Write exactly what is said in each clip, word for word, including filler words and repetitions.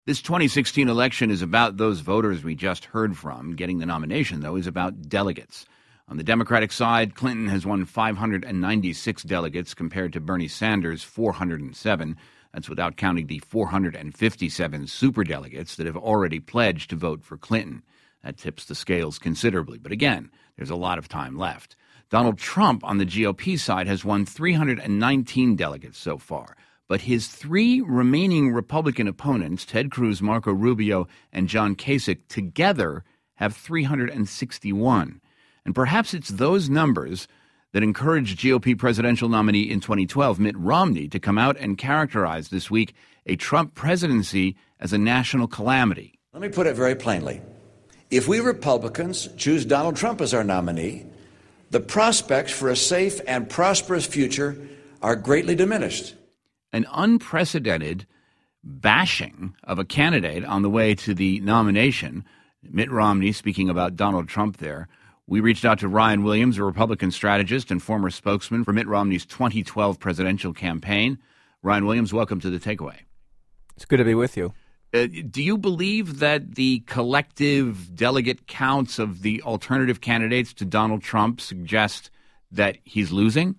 This twenty sixteen election is about those voters we just heard from. Getting the nomination, though, is about delegates. On the Democratic side, Clinton has won five hundred ninety-six delegates compared to Bernie Sanders' four hundred seven. That's without counting the four hundred fifty-seven superdelegates that have already pledged to vote for Clinton. That tips the scales considerably. But again, there's a lot of time left. Donald Trump on the G O P side has won three hundred nineteen delegates so far. But his three remaining Republican opponents, Ted Cruz, Marco Rubio, and John Kasich, together have three hundred sixty-one. And perhaps it's those numbers that encouraged G O P presidential nominee in twenty twelve, Mitt Romney, to come out and characterize this week a Trump presidency as a national calamity. Let me put it very plainly. If we Republicans choose Donald Trump as our nominee, the prospects for a safe and prosperous future are greatly diminished. An unprecedented bashing of a candidate on the way to the nomination. Mitt Romney speaking about Donald Trump there. We reached out to Ryan Williams, a Republican strategist and former spokesman for Mitt Romney's twenty twelve presidential campaign. Ryan Williams, welcome to The Takeaway. It's good to be with you. Uh, do you believe that the collective delegate counts of the alternative candidates to Donald Trump suggest that he's losing?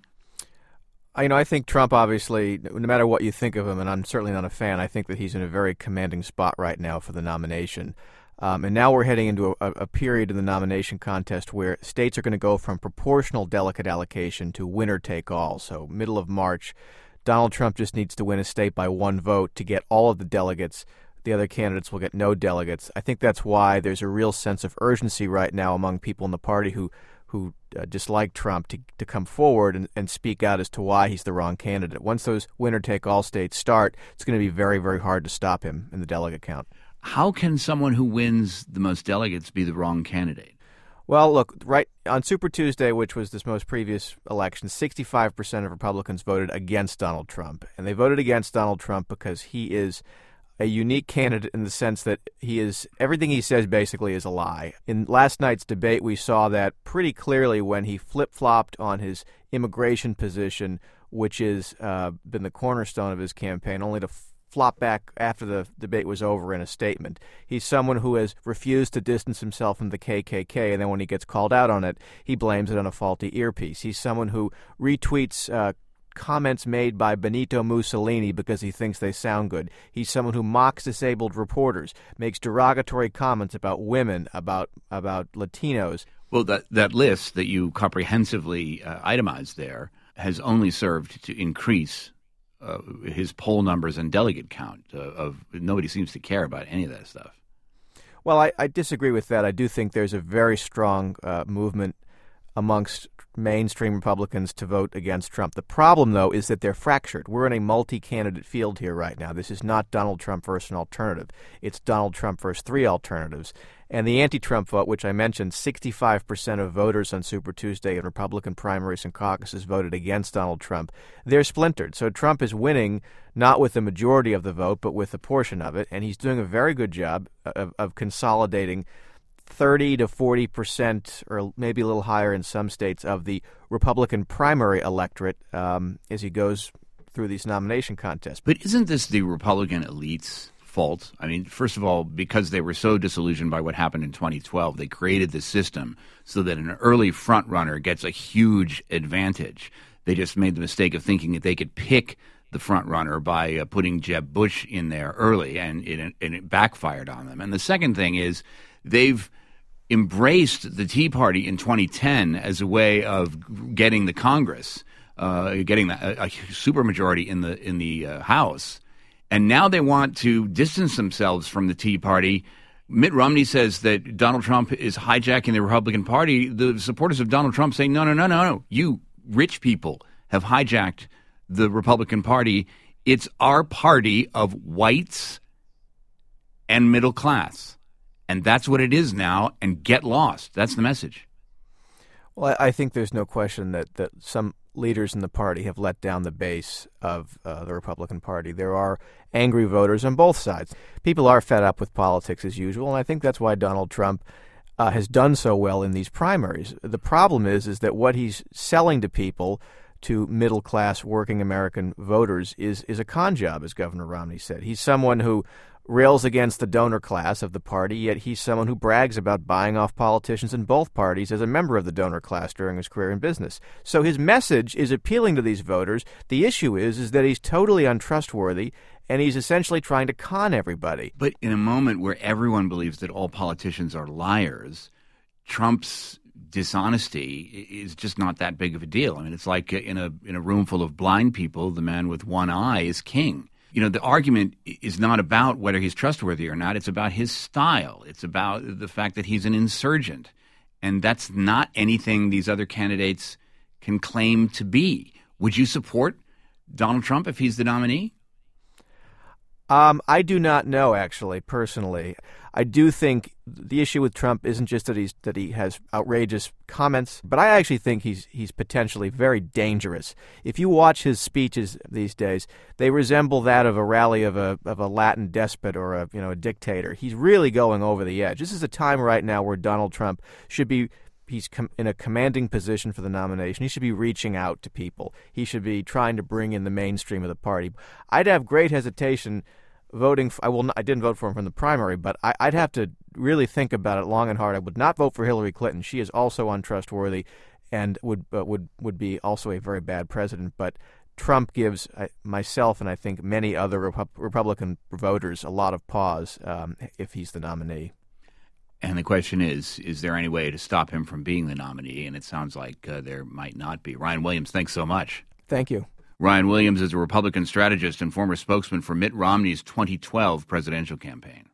You know, I think Trump, obviously, no matter what you think of him, and I'm certainly not a fan, I think that he's in a very commanding spot right now for the nomination. Um, and now we're heading into a, a period in the nomination contest where states are going to go from proportional delegate allocation to winner-take-all. So middle of March, Donald Trump just needs to win a state by one vote to get all of the delegates. The other candidates will get no delegates. I think that's why there's a real sense of urgency right now among people in the party who who uh, dislike Trump to to come forward and, and speak out as to why he's the wrong candidate. Once those winner-take-all states start, it's going to be very, very hard to stop him in the delegate count. How can someone who wins the most delegates be the wrong candidate? Well, look, right on Super Tuesday, which was this most previous election, sixty-five percent of Republicans voted against Donald Trump. And they voted against Donald Trump because he is a unique candidate in the sense that he is everything he says basically is a lie. In last night's debate, we saw that pretty clearly when he flip-flopped on his immigration position, which has uh, been the cornerstone of his campaign, only to flop back after the debate was over in a statement. He's someone who has refused to distance himself from the K K K, and then when he gets called out on it, he blames it on a faulty earpiece. He's someone who retweets uh, comments made by Benito Mussolini because he thinks they sound good. He's someone who mocks disabled reporters, makes derogatory comments about women, about about Latinos. Well, that, that list that you comprehensively uh, itemized there has only served to increase uh, his poll numbers and delegate count. Uh, of nobody seems to care about any of that stuff. Well, I, I disagree with that. I do think there's a very strong uh, movement amongst mainstream Republicans to vote against Trump. The problem, though, is that they're fractured. We're in a multi-candidate field here right now. This is not Donald Trump versus an alternative. It's Donald Trump versus three alternatives. And the anti-Trump vote, which I mentioned, sixty-five percent of voters on Super Tuesday in Republican primaries and caucuses voted against Donald Trump. They're splintered. So Trump is winning not with the majority of the vote, but with a portion of it. And he's doing a very good job of, of consolidating thirty to forty percent, or maybe a little higher in some states, of the Republican primary electorate um, as he goes through these nomination contests. But isn't this the Republican elite's fault? I mean, first of all, because they were so disillusioned by what happened in twenty twelve, they created this system so that an early front runner gets a huge advantage. They just made the mistake of thinking that they could pick the front runner by uh, putting Jeb Bush in there early, and it, and it backfired on them. And the second thing is they've embraced the Tea Party in twenty ten as a way of getting the Congress, uh, getting a, a supermajority in the in the uh, House, and now they want to distance themselves from the Tea Party. Mitt Romney says that Donald Trump is hijacking the Republican Party. The supporters of Donald Trump say, no, no, no, no, no. You rich people have hijacked the Republican Party. It's our party of whites and middle class. And that's what it is now, and get lost. That's the message. Well, I think there's no question that, that some leaders in the party have let down the base of uh, the Republican Party. There are angry voters on both sides. People are fed up with politics as usual, and I think that's why Donald Trump uh, has done so well in these primaries. The problem is, is that what he's selling to people, to middle-class working American voters, is is a con job, as Governor Romney said. He's someone who rails against the donor class of the party, yet he's someone who brags about buying off politicians in both parties as a member of the donor class during his career in business. So his message is appealing to these voters. The issue is, is that he's totally untrustworthy, and he's essentially trying to con everybody. But in a moment where everyone believes that all politicians are liars, Trump's dishonesty is just not that big of a deal. I mean, it's like in a in a room full of blind people, the man with one eye is king. You know, the argument is not about whether he's trustworthy or not. It's about his style. It's about the fact that he's an insurgent. And that's not anything these other candidates can claim to be. Would you support Donald Trump if he's the nominee? Um, I do not know, actually, personally. I do think the issue with Trump isn't just that he's that he has outrageous comments, but I actually think he's he's potentially very dangerous. If you watch his speeches these days, they resemble that of a rally of a of a Latin despot or a you know a dictator. He's really going over the edge. This is a time right now where Donald Trump should be he's com- in a commanding position for the nomination. He should be reaching out to people. He should be trying to bring in the mainstream of the party. I'd have great hesitation voting for, I will not, I didn't vote for him from the primary, but I, I'd have to really think about it long and hard. I would not vote for Hillary Clinton. She is also untrustworthy and would uh, would would be also a very bad president. But Trump gives uh, myself and I think many other Repu- Republican voters a lot of pause um, if he's the nominee. And the question is, is there any way to stop him from being the nominee? And it sounds like uh, there might not be. Ryan Williams, thanks so much. Thank you. Ryan Williams is a Republican strategist and former spokesman for Mitt Romney's twenty twelve presidential campaign.